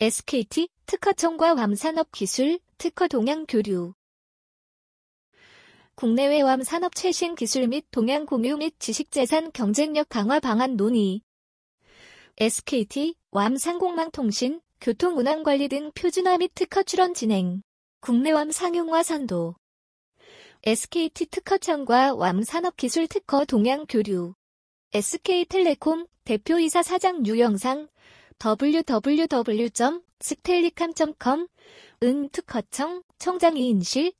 SKT 특허청과 괌산업기술 특허 동향 교류. 국내외 괌 산업 최신 기술 및 동향 공유 및 지식재산 경쟁력 강화 방안 논의. SKT, 괌 상공망통신, 교통운항관리 등 표준화 및 특허 출원 진행. 국내 괌 상용화 선도. SKT 특허청과 괌 산업기술 특허 동향 교류. SK텔레콤 대표이사 사장 유영상 www.sktelecom.com 특허청 청장 이인실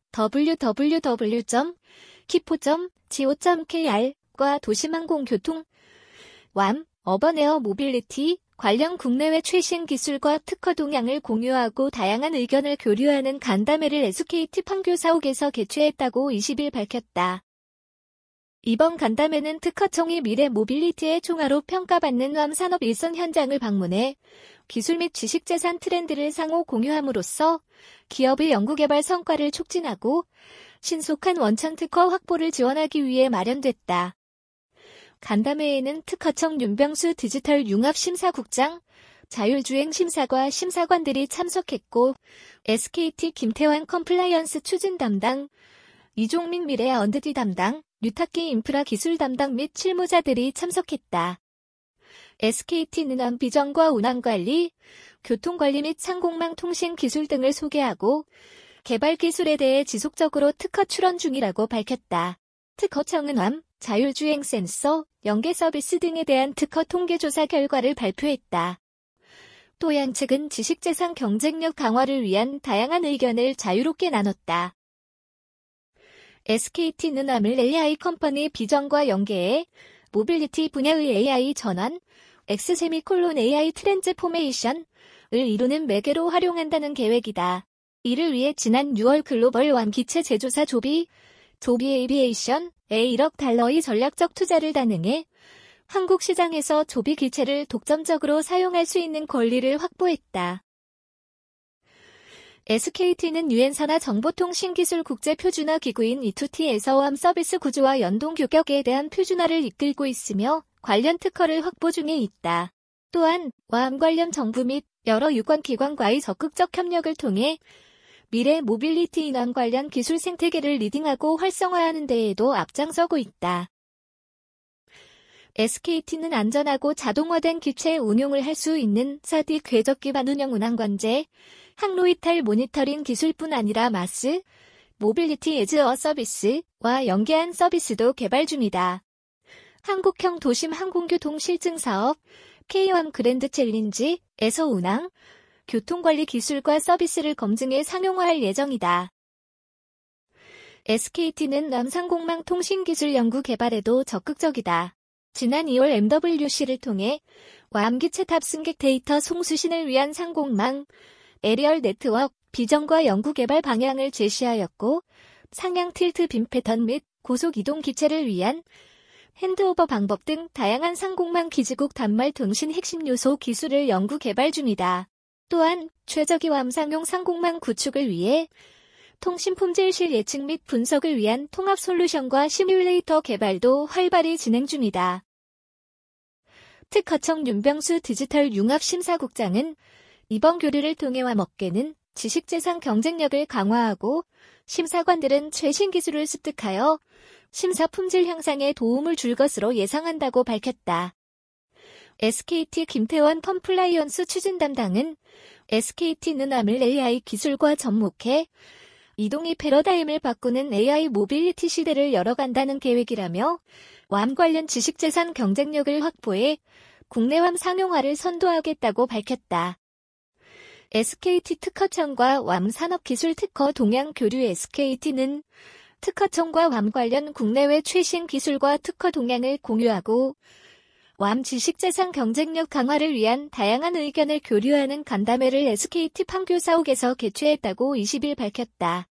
www.kipo.go.kr 과 도심항공교통 괌 어번에어 모빌리티 관련 국내외 최신 기술과 특허 동향을 공유하고 다양한 의견을 교류하는 간담회를 SKT 판교사옥에서 개최했다고 20일 밝혔다. 이번 간담회는 특허청이 미래 모빌리티의 총화로 평가받는 괌 산업 일선 현장을 방문해 기술 및 지식재산 트렌드를 상호 공유함으로써 기업의 연구개발 성과를 촉진하고 신속한 원천 특허 확보를 지원하기 위해 마련됐다. 간담회에는 특허청 윤병수 디지털 융합심사국장, 자율주행심사과 심사관들이 참석했고 SKT 김태환 컴플라이언스 추진 담당, 이종민 미래 언드디 담당, 뉴타키 인프라 기술 담당 및 실무자들이 참석했다. SKT는 괌 비전과 운항관리, 교통관리 및 상공망 통신 기술 등을 소개하고 개발 기술에 대해 지속적으로 특허 출원 중이라고 밝혔다. 특허청은 괌, 자율주행 센서, 연계 서비스 등에 대한 특허 통계조사 결과를 발표했다. 또 양측은 지식재산 경쟁력 강화를 위한 다양한 의견을 자유롭게 나눴다. SKT는 괌을 AI 컴퍼니 비전과 연계해 모빌리티 분야의 AI 전환, AI 트랜스포메이션을 이루는 매개로 활용한다는 계획이다. 이를 위해 지난 6월 글로벌 괌 기체 제조사 조비 에이비에이션에 1억 달러의 전략적 투자를 단행해 한국 시장에서 조비 기체를 독점적으로 사용할 수 있는 권리를 확보했다. SKT는 유엔산하 정보통신기술 국제표준화 기구인 E2T에서 괌 서비스 구조와 연동 규격에 대한 표준화를 이끌고 있으며 관련 특허를 확보 중에 있다. 또한 괌 관련 정부 및 여러 유관기관과의 적극적 협력을 통해 미래 모빌리티 인원 관련 기술 생태계를 리딩하고 활성화하는 데에도 앞장서고 있다. SKT는 안전하고 자동화된 기체 운용을 할 수 있는 사디 궤적 기반 운영 운항관제, 항로 이탈 모니터링 기술뿐 아니라 마스, 모빌리티 에즈 어 서비스와 연계한 서비스도 개발 중이다. 한국형 도심 항공교통 실증 사업, K-괌 그랜드 챌린지에서 운항, 교통관리 기술과 서비스를 검증해 상용화할 예정이다. SKT는 괌 상공망 통신기술 연구 개발에도 적극적이다. 지난 2월 MWC를 통해 괌 기체 탑승객 데이터 송수신을 위한 상공망, 에리얼 네트워크 비전과 연구 개발 방향을 제시하였고 상향 틸트 빔 패턴 및 고속 이동 기체를 위한 핸드오버 방법 등 다양한 상공망 기지국 단말 통신 핵심 요소 기술을 연구 개발 중이다. 또한 최적의 괌 상용 상공망 구축을 위해 통신 품질 예측 및 분석을 위한 통합 솔루션과 시뮬레이터 개발도 활발히 진행 중이다. 특허청 윤병수 디지털 융합심사국장은 이번 교류를 통해 괌 업계는 지식재산 경쟁력을 강화하고 심사관들은 최신 기술을 습득하여 심사 품질 향상에 도움을 줄 것으로 예상한다고 밝혔다. SKT 김태원 컴플라이언스 추진 담당은 SKT는 괌을 AI 기술과 접목해 이동의 패러다임을 바꾸는 AI 모빌리티 시대를 열어간다는 계획이라며 괌 관련 지식재산 경쟁력을 확보해 국내 괌 상용화를 선도하겠다고 밝혔다. SKT 특허청과 괌 산업기술 특허 동향 교류 SKT는 특허청과 괌 관련 국내외 최신 기술과 특허 동향을 공유하고 괌 지식재산 경쟁력 강화를 위한 다양한 의견을 교류하는 간담회를 SKT 판교사옥에서 개최했다고 20일 밝혔다.